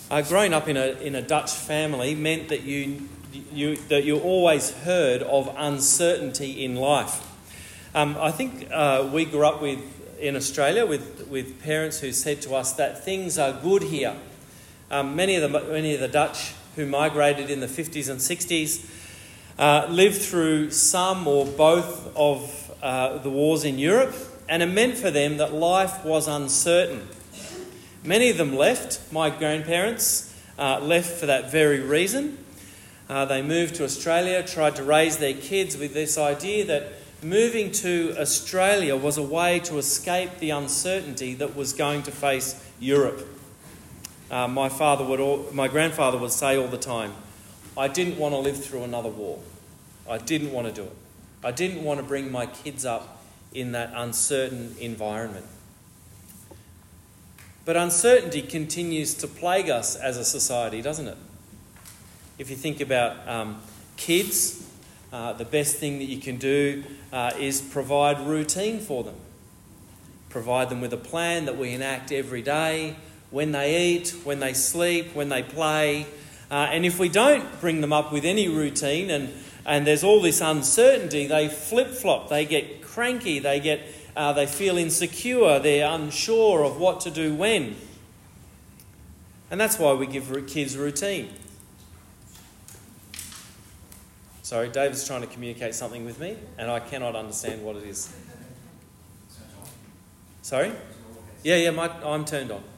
Growing up in a Dutch family meant that you always heard of uncertainty in life. I think we grew up in Australia with parents who said to us that things are good here. Many of the Dutch who migrated in the 50s and 60s lived through some or both of the wars in Europe, and it meant for them that life was uncertain. Many of them left. My grandparents left for that very reason. They moved to Australia, tried to raise their kids with this idea that moving to Australia was a way to escape the uncertainty that was going to face Europe. My grandfather would say all the time, I didn't want to live through another war. I didn't want to do it. I didn't want to bring my kids up in that uncertain environment. But uncertainty continues to plague us as a society, doesn't it? If you think about kids, the best thing that you can do is provide routine for them. Provide them with a plan that we enact every day, when they eat, when they sleep, when they play. And if we don't bring them up with any routine and there's all this uncertainty, they flip-flop, they get cranky, they feel insecure, they're unsure of what to do when. And that's why we give kids routine. Sorry, David's trying to communicate something with me, and I cannot understand what it is. Sorry? Yeah, I'm turned on.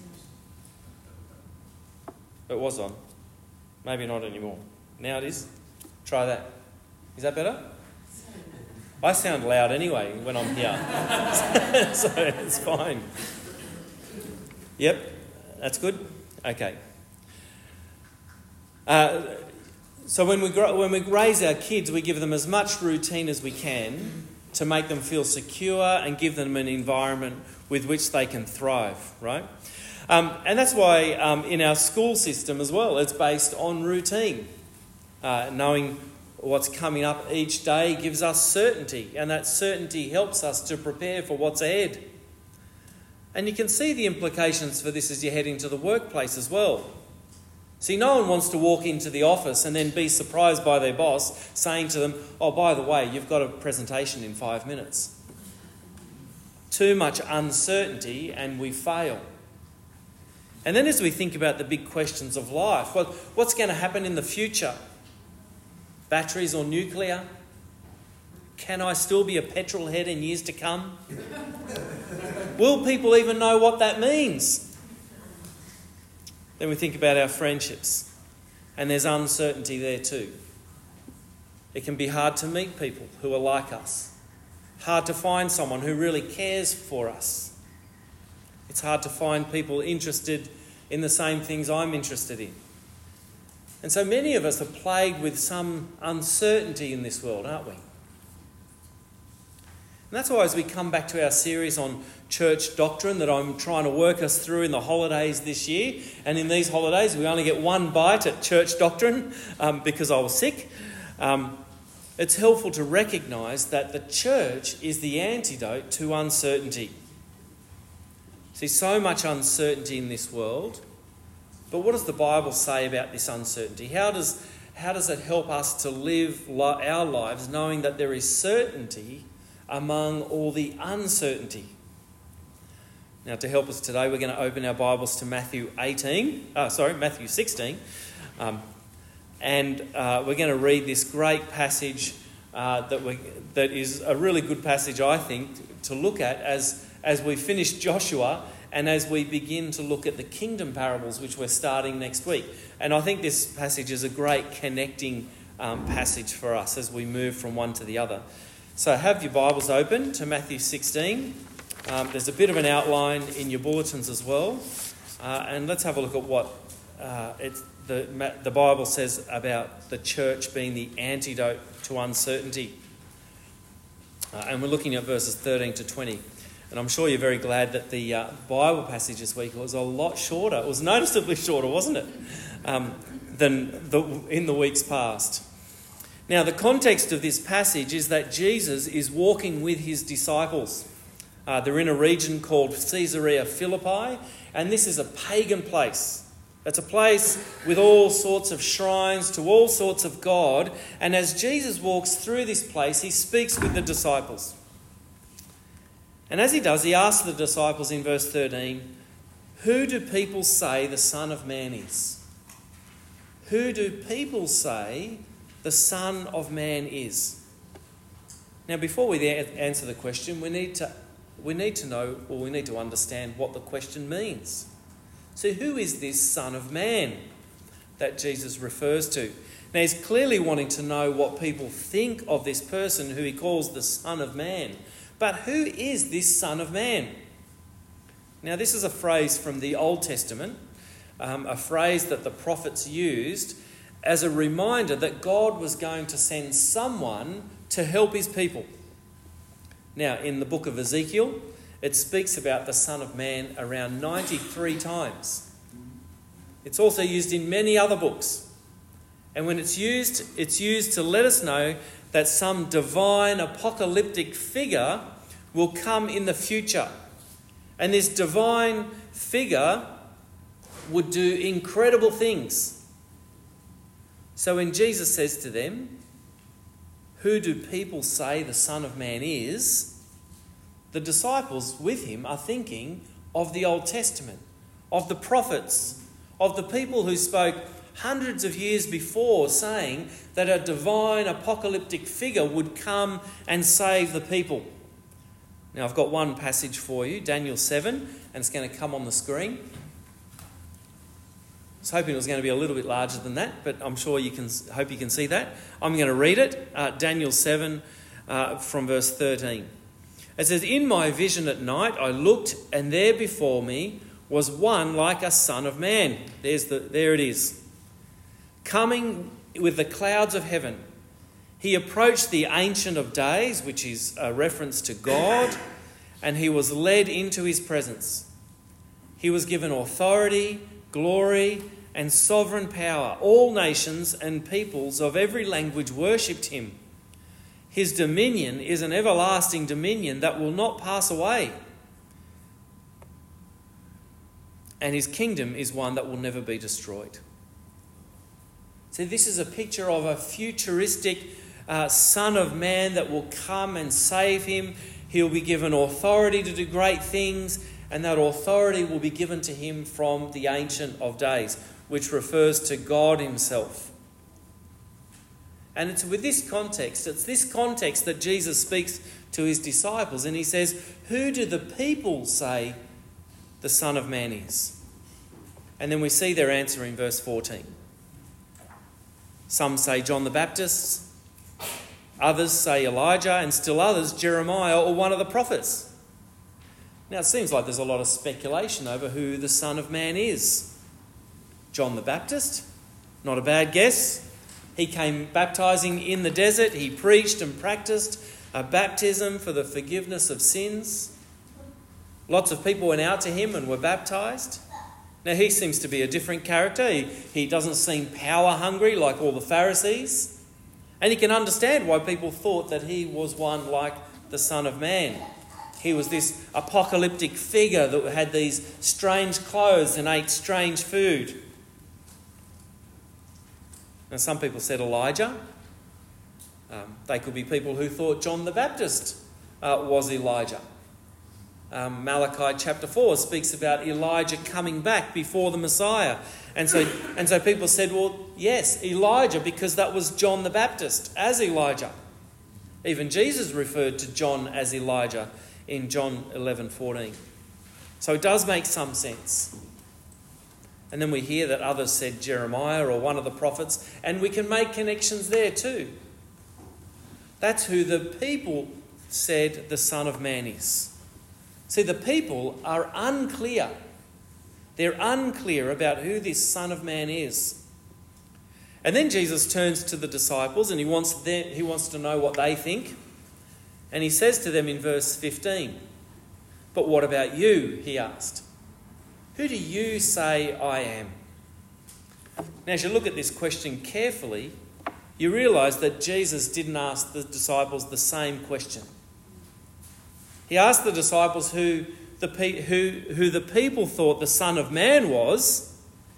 It was on. Maybe not anymore. Now it is. Try that. Is that better? I sound loud anyway when I'm here. So it's fine. Yep, that's good. Okay. So when we raise our kids, we give them as much routine as we can to make them feel secure and give them an environment with which they can thrive, right? And that's why in our school system as well, it's based on routine. Knowing what's coming up each day gives us certainty, and that certainty helps us to prepare for what's ahead. And you can see the implications for this as you head into the workplace as well. See, no one wants to walk into the office and then be surprised by their boss saying to them, oh, by the way, you've got a presentation in 5 minutes. Too much uncertainty and we fail. And then as we think about the big questions of life, what's going to happen in the future? Batteries or nuclear? Can I still be a petrol head in years to come? Will people even know what that means? Then we think about our friendships, and there's uncertainty there too. It can be hard to meet people who are like us. Hard to find someone who really cares for us. It's hard to find people interested in the same things I'm interested in. And so many of us are plagued with some uncertainty in this world, aren't we? And that's why as we come back to our series on church doctrine that I'm trying to work us through in the holidays this year, and in these holidays we only get one bite at church doctrine because I was sick, it's helpful to recognise that the church is the antidote to uncertainty. See, so much uncertainty in this world. But what does the Bible say about this uncertainty? How does it help us to live our lives knowing that there is certainty among all the uncertainty? Now, to help us today, we're going to open our Bibles to Matthew 16. And we're going to read this great passage that is a really good passage, I think, to look at as we finish Joshua and as we begin to look at the kingdom parables, which we're starting next week. And I think this passage is a great connecting passage for us as we move from one to the other. So have your Bibles open to Matthew 16. There's a bit of an outline in your bulletins as well. And let's have a look at what the Bible says about the church being the antidote to uncertainty. And we're looking at verses 13 to 20. And I'm sure you're very glad that the Bible passage this week was a lot shorter. It was noticeably shorter, wasn't it, than in the weeks past. Now, the context of this passage is that Jesus is walking with his disciples. They're in a region called Caesarea Philippi, and this is a pagan place. It's a place with all sorts of shrines to all sorts of God. And as Jesus walks through this place, he speaks with the disciples. And as he does, he asks the disciples in verse 13, "Who do people say the Son of Man is?" Who do people say the Son of Man is? Now, before we answer the question, we need to know, or we need to understand what the question means. So who is this Son of Man that Jesus refers to? Now, he's clearly wanting to know what people think of this person who he calls the Son of Man. But who is this Son of Man? Now, this is a phrase from the Old Testament, a phrase that the prophets used as a reminder that God was going to send someone to help his people. Now, in the book of Ezekiel, it speaks about the Son of Man around 93 times. It's also used in many other books. And when it's used to let us know that some divine apocalyptic figure will come in the future. And this divine figure would do incredible things. So when Jesus says to them, "Who do people say the Son of Man is?" the disciples with him are thinking of the Old Testament, of the prophets, of the people who spoke hundreds of years before saying that a divine apocalyptic figure would come and save the people. Now, I've got one passage for you, Daniel 7, and it's going to come on the screen. I was hoping it was going to be a little bit larger than that, but I'm sure hope you can see that. I'm going to read it, Daniel 7 from verse 13. It says, "In my vision at night I looked, and there before me was one like a son of man." There it is. "Coming with the clouds of heaven. He approached the Ancient of Days," which is a reference to God, "and he was led into his presence. He was given authority, glory, and sovereign power. All nations and peoples of every language worshipped him. His dominion is an everlasting dominion that will not pass away. And his kingdom is one that will never be destroyed." So this is a picture of a futuristic Son of Man that will come and save him. He'll be given authority to do great things, and that authority will be given to him from the Ancient of Days, which refers to God himself. And it's this context that Jesus speaks to his disciples, and he says, "Who do the people say the Son of Man is?" And then we see their answer in verse 14. Some say John the Baptist, others say Elijah, and still others Jeremiah or one of the prophets. Now, it seems like there's a lot of speculation over who the Son of Man is. John the Baptist? Not a bad guess. He came baptizing in the desert. He preached and practiced a baptism for the forgiveness of sins. Lots of people went out to him and were baptized. Now, he seems to be a different character. He doesn't seem power hungry like all the Pharisees. And you can understand why people thought that he was one like the Son of Man. He was this apocalyptic figure that had these strange clothes and ate strange food. Now, some people said Elijah. They could be people who thought John the Baptist was Elijah. Malachi chapter 4 speaks about Elijah coming back before the Messiah. And so people said, well, yes, Elijah, because that was John the Baptist as Elijah. Even Jesus referred to John as Elijah in John 11:14. So it does make some sense. And then we hear that others said Jeremiah or one of the prophets, and we can make connections there too. That's who the people said the Son of Man is. See, the people are unclear. They're unclear about who this Son of Man is. And then Jesus turns to the disciples and he wants to know what they think. And he says to them in verse 15, "But what about you?" he asked. "Who do you say I am?" Now, as you look at this question carefully, you realise that Jesus didn't ask the disciples the same question. He asked the disciples who the people thought the Son of Man was,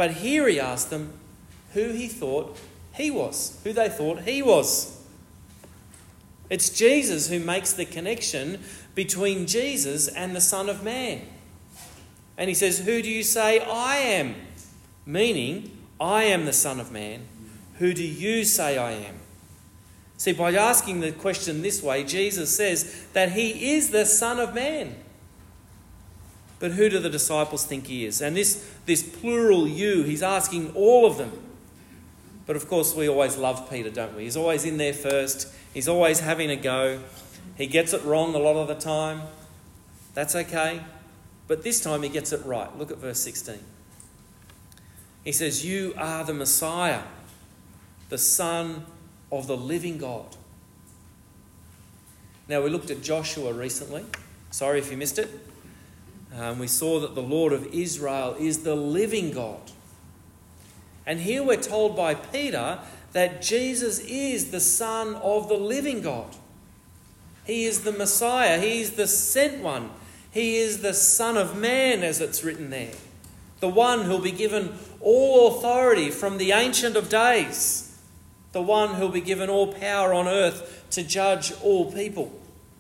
But here he asked them who he thought he was, who they thought he was. It's Jesus who makes the connection between Jesus and the Son of Man. And he says, who do you say I am? Meaning, I am the Son of Man. Who do you say I am? See, by asking the question this way, Jesus says that he is the Son of Man. But who do the disciples think he is? And this plural you, he's asking all of them. But of course, we always love Peter, don't we? He's always in there first. He's always having a go. He gets it wrong a lot of the time. That's okay. But this time he gets it right. Look at verse 16. He says, you are the Messiah, the Son of the living God. Now, we looked at Joshua recently. Sorry if you missed it. We saw that the Lord of Israel is the living God. And here we're told by Peter that Jesus is the Son of the living God. He is the Messiah. He is the sent one. He is the Son of Man, as it's written there. The one who'll be given all authority from the Ancient of Days. The one who'll be given all power on earth to judge all people.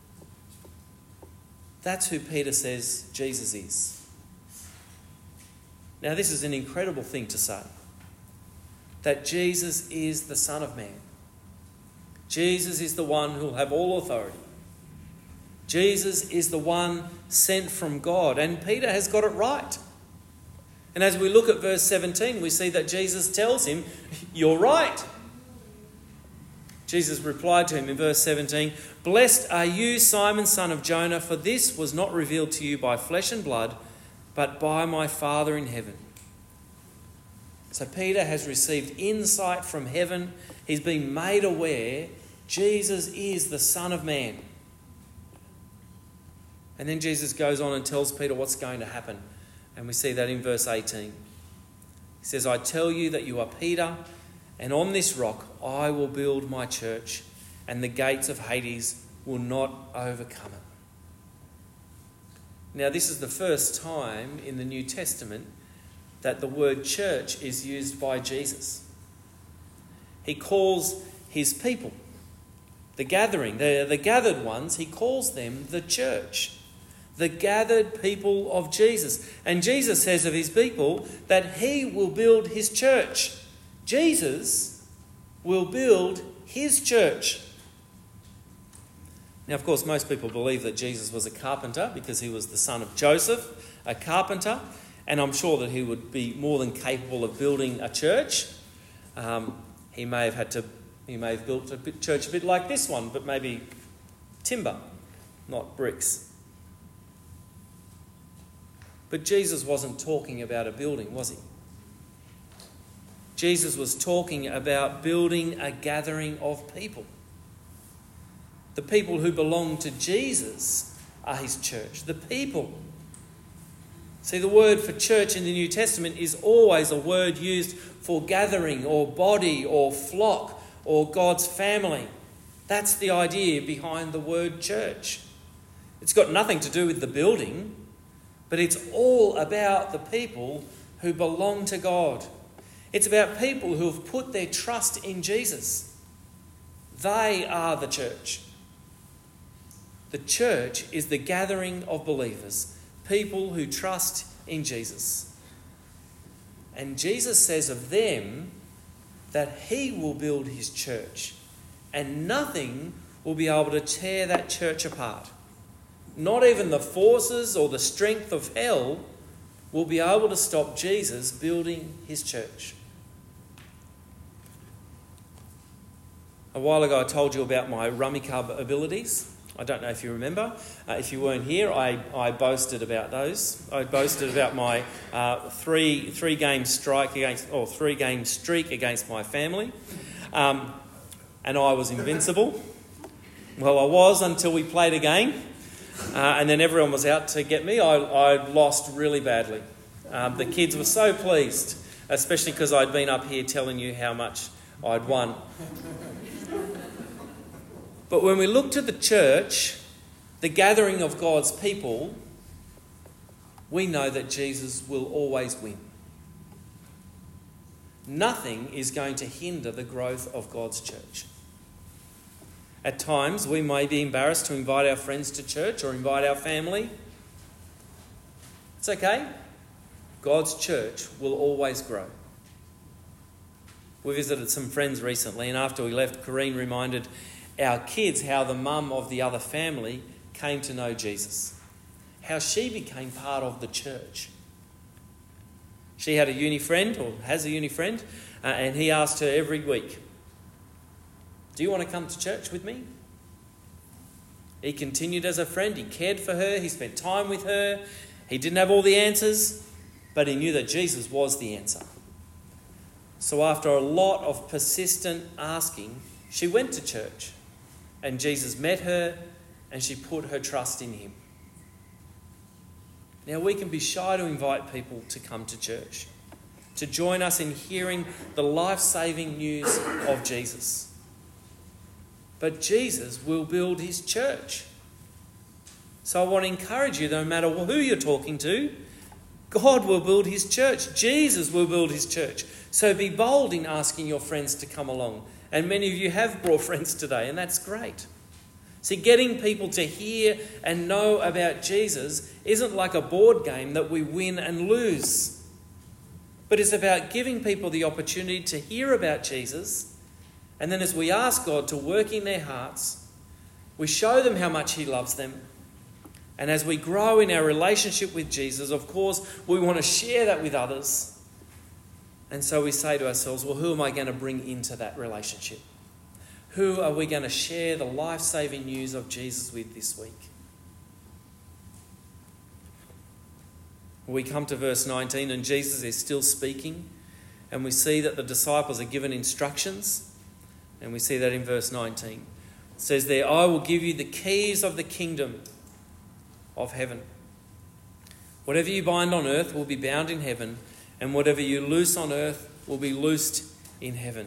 That's who Peter says Jesus is. Now, this is an incredible thing to say. That Jesus is the Son of Man. Jesus is the one who will have all authority. Jesus is the one sent from God. And Peter has got it right. And as we look at verse 17, we see that Jesus tells him, you're right. Jesus replied to him in verse 17, blessed are you, Simon, son of Jonah, for this was not revealed to you by flesh and blood, but by my Father in heaven. So Peter has received insight from heaven. He's been made aware Jesus is the Son of Man. And then Jesus goes on and tells Peter what's going to happen. And we see that in verse 18. He says, I tell you that you are Peter, and on this rock I will build my church, and the gates of Hades will not overcome it. Now, this is the first time in the New Testament that the word church is used by Jesus. He calls his people, the gathering, the gathered ones, he calls them the church, the gathered people of Jesus. And Jesus says of his people that he will build his church. Jesus will build his church. Now, of course, most people believe that Jesus was a carpenter because he was the son of Joseph, a carpenter. And I'm sure that he would be more than capable of building a church. He may have built a church a bit like this one, but maybe timber, not bricks. But Jesus wasn't talking about a building, was he? Jesus was talking about building a gathering of people. The people who belong to Jesus are his church, the people. See, the word for church in the New Testament is always a word used for gathering or body or flock or God's family. That's the idea behind the word church. It's got nothing to do with the building, but it's all about the people who belong to God. It's about people who have put their trust in Jesus. They are the church. The church is the gathering of believers, people who trust in Jesus. And Jesus says of them that he will build his church and nothing will be able to tear that church apart. Not even the forces or the strength of hell will be able to stop Jesus building his church. A while ago I told you about my rummy cub abilities. I don't know if you remember. If you weren't here, I boasted about those. I boasted about my three game streak against my family, and I was invincible. Well, I was until we played a game, and then everyone was out to get me. I lost really badly. The kids were so pleased, especially because I'd been up here telling you how much I'd won. But when we look to the church, the gathering of God's people, we know that Jesus will always win. nothing is going to hinder the growth of God's church. At times, we may be embarrassed to invite our friends to church or invite our family. It's okay. God's church will always grow. We visited some friends recently, and after we left, Corrine reminded our kids how the mum of the other family came to know Jesus, how she became part of the church. She had a uni friend, or has a uni friend, and he asked her every week, "Do you want to come to church with me?" He continued as a friend. He cared for her. He spent time with her. He didn't have all the answers, but he knew that Jesus was the answer. So after a lot of persistent asking, she went to church, and Jesus met her, and she put her trust in him. Now, we can be shy to invite people to come to church, to join us in hearing the life-saving news of Jesus. But Jesus will build his church. So I want to encourage you, no matter who you're talking to, God will build his church. Jesus will build his church. So be bold in asking your friends to come along. And many of you have brought friends today, and that's great. See, getting people to hear and know about Jesus isn't like a board game that we win and lose. But it's about giving people the opportunity to hear about Jesus. And then as we ask God to work in their hearts, we show them how much he loves them. And as we grow in our relationship with Jesus, of course, we want to share that with others. And so we say to ourselves, well, who am I going to bring into that relationship? Who are we going to share the life-saving news of Jesus with this week? We come to verse 19 and Jesus is still speaking, and we see that the disciples are given instructions, and we see that in verse 19. It says there, "I will give you the keys of the kingdom of heaven. Whatever you bind on earth will be bound in heaven, and whatever you loose on earth will be loosed in heaven."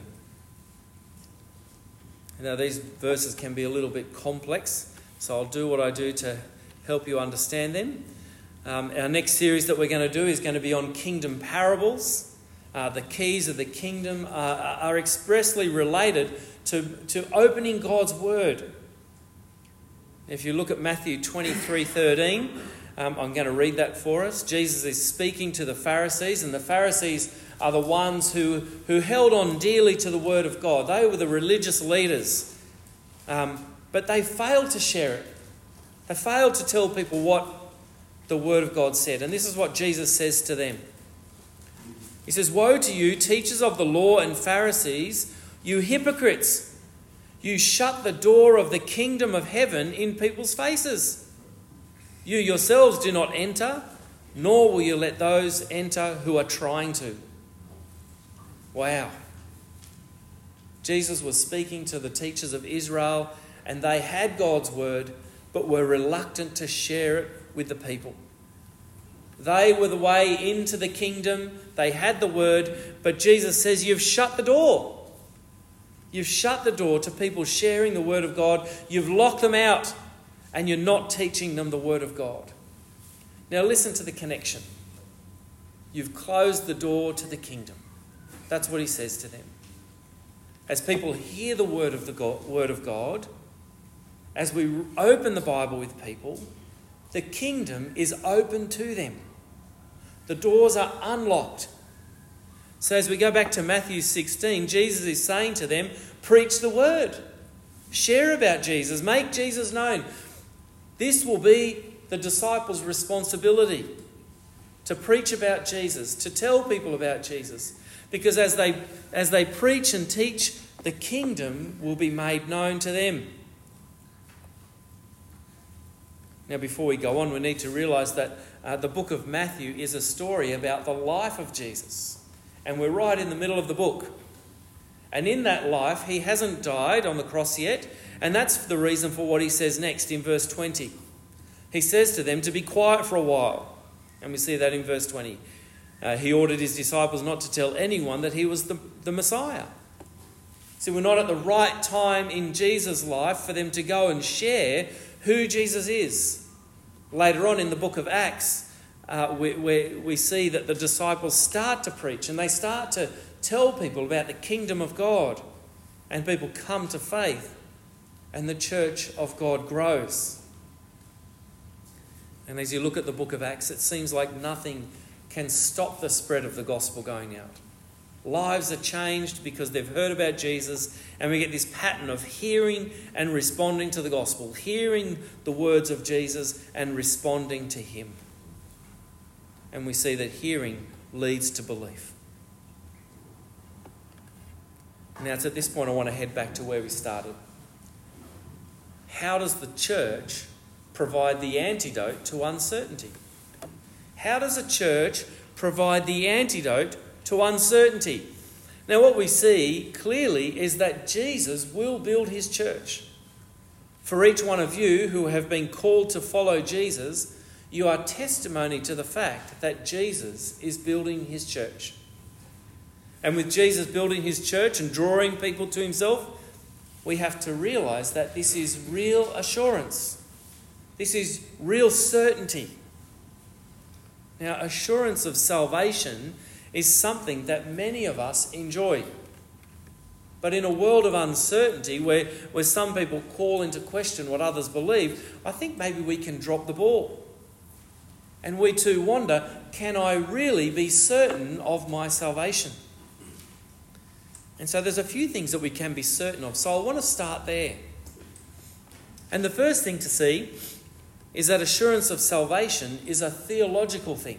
Now, these verses can be a little bit complex, so I'll do what I do to help you understand them. Our next series that we're going to do is going to be on kingdom parables. The keys of the kingdom are expressly related to opening God's word. If you look at Matthew 23:13, I'm going to read that for us. Jesus is speaking to the Pharisees, and the Pharisees are the ones who held on dearly to the word of God. They were the religious leaders, but they failed to share it. They failed to tell people what the word of God said. And this is what Jesus says to them. He says, "Woe to you, teachers of the law and Pharisees, you hypocrites! You shut the door of the kingdom of heaven in people's faces. You yourselves do not enter, nor will you let those enter who are trying to." Wow. Jesus was speaking to the teachers of Israel, and they had God's word, but were reluctant to share it with the people. They were the way into the kingdom. They had the word, but Jesus says, you've shut the door. You've shut the door to people sharing the word of God. You've locked them out, and you're not teaching them the word of God. Now listen to the connection. You've closed the door to the kingdom. That's what he says to them. As people hear the word of God, as we open the Bible with people, the kingdom is open to them. The doors are unlocked. So as we go back to Matthew 16, Jesus is saying to them, preach the word. Share about Jesus. Make Jesus known. This will be the disciples' responsibility, to preach about Jesus, to tell people about Jesus. Because as they preach and teach, the kingdom will be made known to them. Now, before we go on, we need to realise that the book of Matthew is a story about the life of Jesus. And we're right in the middle of the book. And in that life, he hasn't died on the cross yet. And that's the reason for what he says next in verse 20. He says to them to be quiet for a while. And we see that in verse 20. He ordered his disciples not to tell anyone that he was the Messiah. So we're not at the right time in Jesus' life for them to go and share who Jesus is. Later on in the book of Acts, we see that the disciples start to preach and they start to tell people about the kingdom of God, and people come to faith and the church of God grows. And as you look at the book of Acts, it seems like nothing can stop the spread of the gospel going out. Lives are changed because they've heard about Jesus, and we get this pattern of hearing and responding to the gospel, hearing the words of Jesus and responding to him. And we see that hearing leads to belief. Now, it's at this point I want to head back to where we started. How does the church provide the antidote to uncertainty? How does a church provide the antidote to uncertainty? Now, what we see clearly is that Jesus will build his church. For each one of you who have been called to follow Jesus, you are testimony to the fact that Jesus is building his church. And with Jesus building his church and drawing people to himself, we have to realise that this is real assurance. This is real certainty. Now, assurance of salvation is something that many of us enjoy. But in a world of uncertainty, where some people call into question what others believe, I think maybe we can drop the ball. And we too wonder, can I really be certain of my salvation? And so there's a few things that we can be certain of. So I want to start there. And the first thing to see is that assurance of salvation is a theological thing.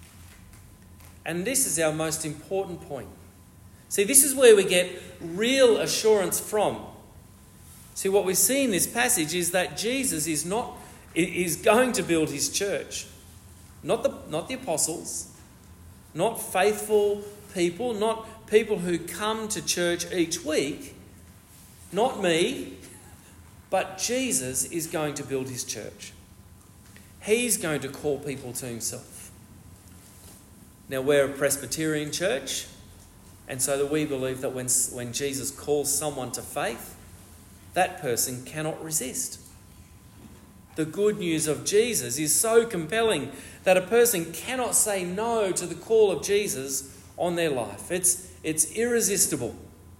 And this is our most important point. See, this is where we get real assurance from. See, what we see in this passage is that Jesus is going to build his church. Not the apostles, not faithful people, not people who come to church each week, not me, but Jesus is going to build his church. He's going to call people to himself. Now, we're a Presbyterian church, and so that we believe that when Jesus calls someone to faith, that person cannot resist. The good news of Jesus is so compelling that a person cannot say no to the call of Jesus on their life. It's irresistible.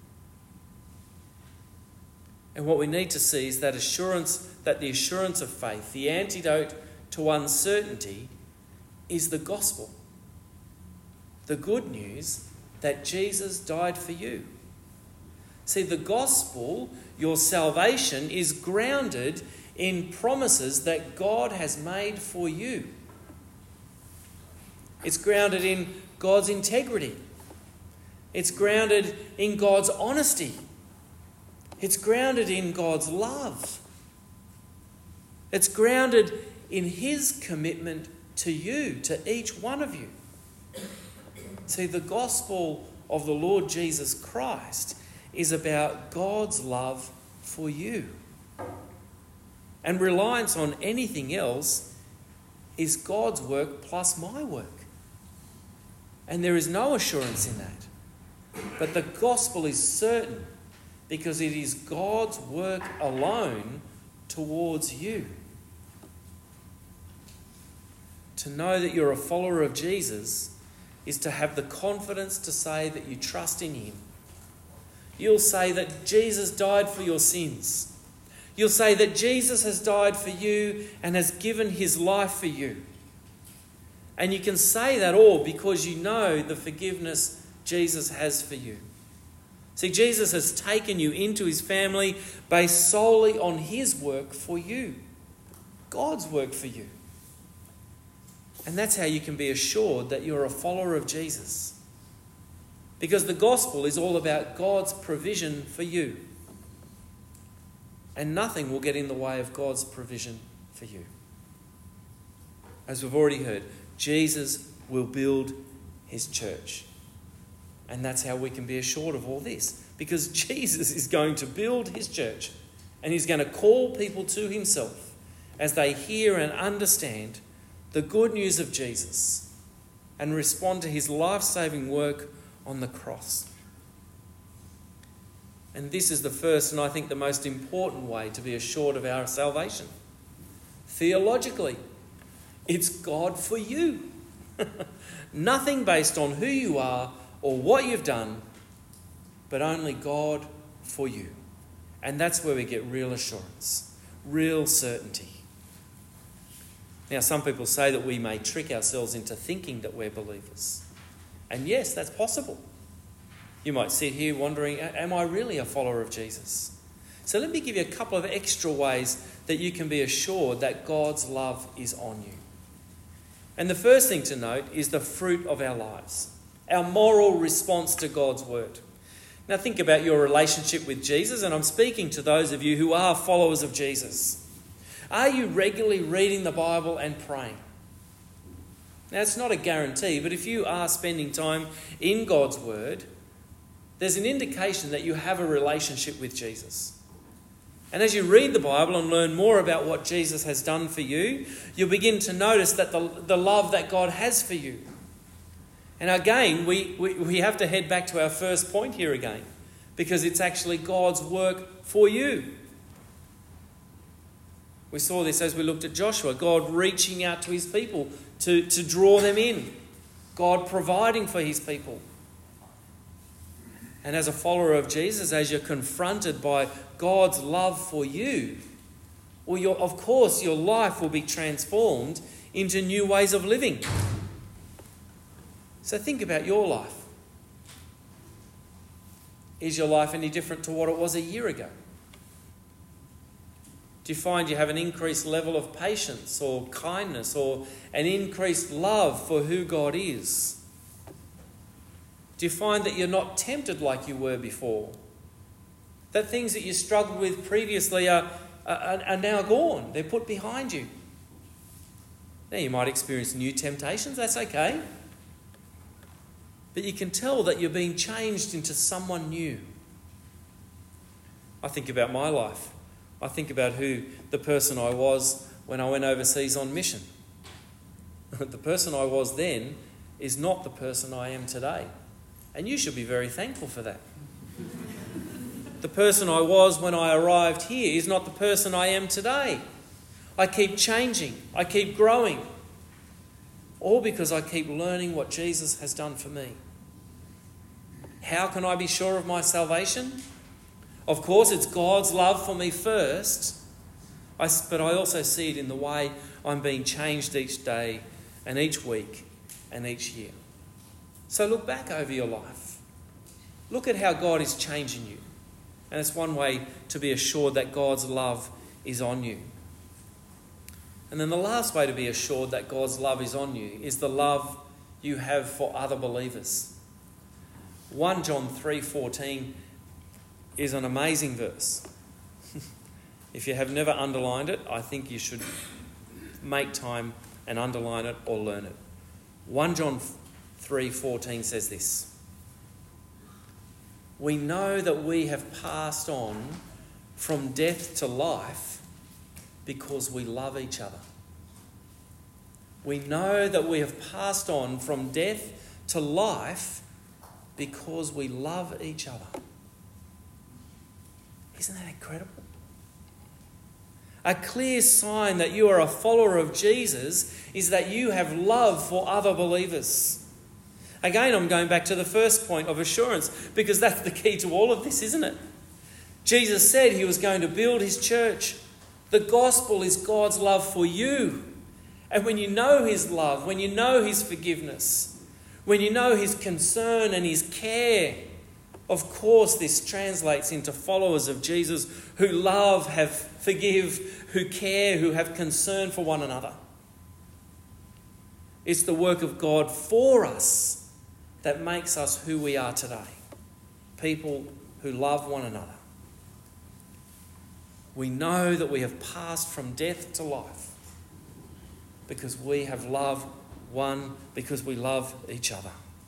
And what we need to see is that the assurance of faith, the antidote to uncertainty, is the gospel. The good news that Jesus died for you. See, the gospel, your salvation, is grounded in promises that God has made for you. It's grounded in God's integrity. It's grounded in God's honesty. It's grounded in God's love. It's grounded in his commitment to you, to each one of you. See, the gospel of the Lord Jesus Christ is about God's love for you. And reliance on anything else is God's work plus my work. And there is no assurance in that. But the gospel is certain because it is God's work alone towards you. To know that you're a follower of Jesus is to have the confidence to say that you trust in him. You'll say that Jesus died for your sins. You'll say that Jesus has died for you and has given his life for you. And you can say that all because you know the forgiveness Jesus has for you. See, Jesus has taken you into his family based solely on his work for you. God's work for you. And that's how you can be assured that you're a follower of Jesus. Because the gospel is all about God's provision for you. And nothing will get in the way of God's provision for you. As we've already heard, Jesus will build his church. And that's how we can be assured of all this. Because Jesus is going to build his church. And he's going to call people to himself as they hear and understand the good news of Jesus and respond to his life-saving work on the cross. And this is the first and I think the most important way to be assured of our salvation. Theologically, it's God for you. Nothing based on who you are or what you've done, but only God for you. And that's where we get real assurance, real certainty. Now, some people say that we may trick ourselves into thinking that we're believers. And yes, that's possible. You might sit here wondering, am I really a follower of Jesus? So let me give you a couple of extra ways that you can be assured that God's love is on you. And the first thing to note is the fruit of our lives, our moral response to God's word. Now think about your relationship with Jesus, and I'm speaking to those of you who are followers of Jesus. Are you regularly reading the Bible and praying? Now it's not a guarantee, but if you are spending time in God's word, there's an indication that you have a relationship with Jesus. And as you read the Bible and learn more about what Jesus has done for you, you'll begin to notice that the love that God has for you. And again, we have to head back to our first point here again, because it's actually God's work for you. We saw this as we looked at Joshua, God reaching out to his people to draw them in, God providing for his people. And as a follower of Jesus, as you're confronted by God's love for you, well, of course your life will be transformed into new ways of living. So think about your life. Is your life any different to what it was a year ago? Do you find you have an increased level of patience or kindness or an increased love for who God is? Do you find that you're not tempted like you were before? That things that you struggled with previously are now gone. They're put behind you. Now you might experience new temptations. That's okay. But you can tell that you're being changed into someone new. I think about my life. I think about who the person I was when I went overseas on mission. The person I was then is not the person I am today. And you should be very thankful for that. The person I was when I arrived here is not the person I am today. I keep changing. I keep growing. All because I keep learning what Jesus has done for me. How can I be sure of my salvation? Of course, it's God's love for me first, but I also see it in the way I'm being changed each day and each week and each year. So look back over your life. Look at how God is changing you. And it's one way to be assured that God's love is on you. And then the last way to be assured that God's love is on you is the love you have for other believers. 1 John 3:14 is an amazing verse. If you have never underlined it, I think you should make time and underline it or learn it. 1 John 3:14 says this: "We know that we have passed on from death to life because we love each other." We know that we have passed on from death to life because we love each other. Isn't that incredible? A clear sign that you are a follower of Jesus is that you have love for other believers. Again, I'm going back to the first point of assurance, because that's the key to all of this, isn't it? Jesus said he was going to build his church. The gospel is God's love for you. And when you know his love, when you know his forgiveness, when you know his concern and his care, of course this translates into followers of Jesus who love, forgive, who care, who have concern for one another. It's the work of God for us that makes us who we are today. People who love one another. We know that we have passed from death to life because we have loved one, because we love each other.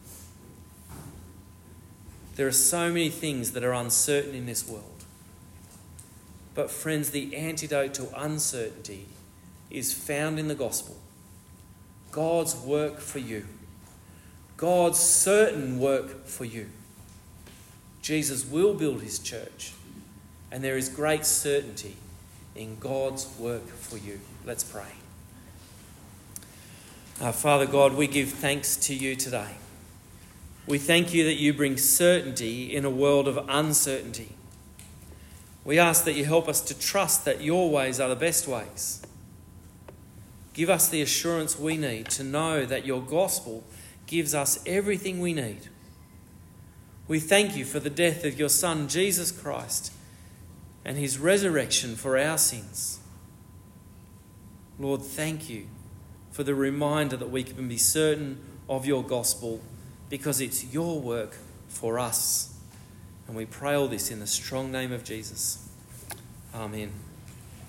There are so many things that are uncertain in this world. But friends, the antidote to uncertainty is found in the gospel. God's work for you. God's certain work for you. Jesus will build his church, and there is great certainty in God's work for you. Let's pray. Father God, we give thanks to you today. We thank you that you bring certainty in a world of uncertainty. We ask that you help us to trust that your ways are the best ways. Give us the assurance we need to know that your gospel gives us everything we need. We thank you for the death of your Son, Jesus Christ, and his resurrection for our sins. Lord, thank you for the reminder that we can be certain of your gospel because it's your work for us. And we pray all this in the strong name of Jesus. Amen.